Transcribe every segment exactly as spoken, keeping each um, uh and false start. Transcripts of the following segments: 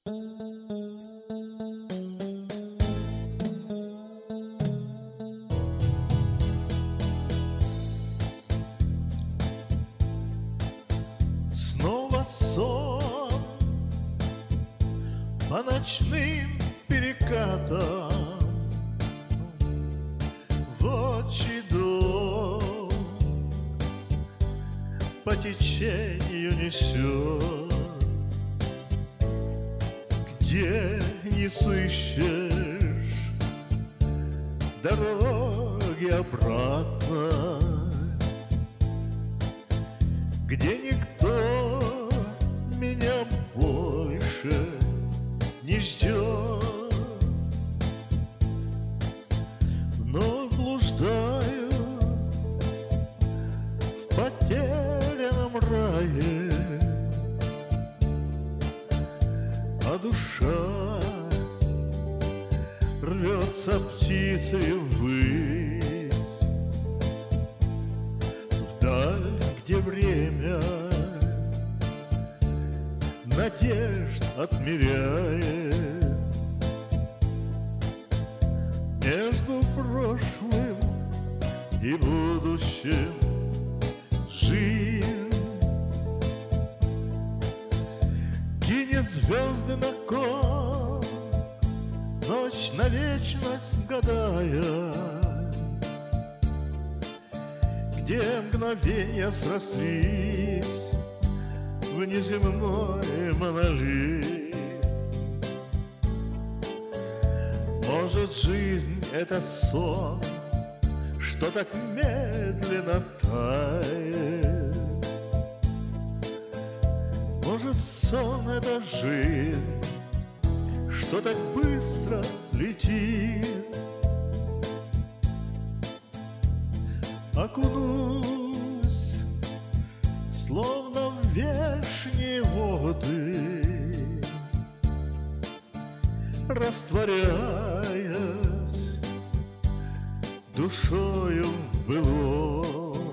Снова сон по ночным перекатам в отчий дом по течению несет, где не сыщешь дороги обратно, где никто меня больше не ждет. Но блуждаю в потерянном рае, а душа рвется птицей ввысь, вдаль, где время надежд отмеряет. Между прошлым и будущим жизнь кинет звезды на кон, ночь на вечность гадая, где мгновения срослись в неземной монолит. Может, жизнь — это сон, что так медленно тает. Может, сон — это жизнь, что так быстро летит. Окунусь, словно в вешние воды, растворяясь душою в былом.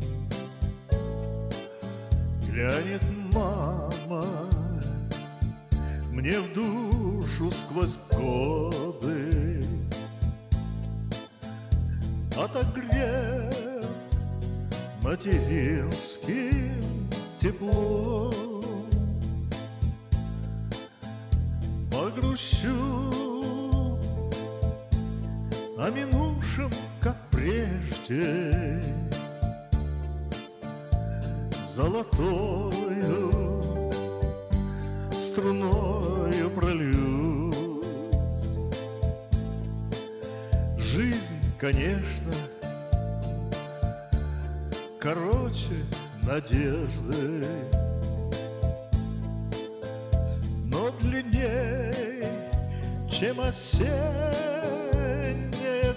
Глянет мама мне в душу сквозь годы, отогрев материнским теплом. Погрущу о минувшем, как прежде, золотою струною прольюсь. Жизнь, конечно, короче надежды, но длинней, чем осенняя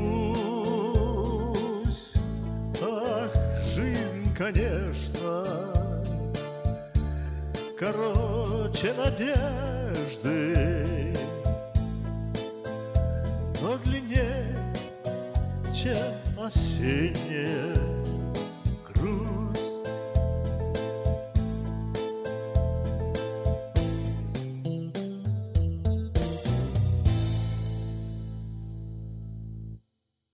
грусть. Ах, жизнь, конечно, короче надежды, но длинней, чем осенняя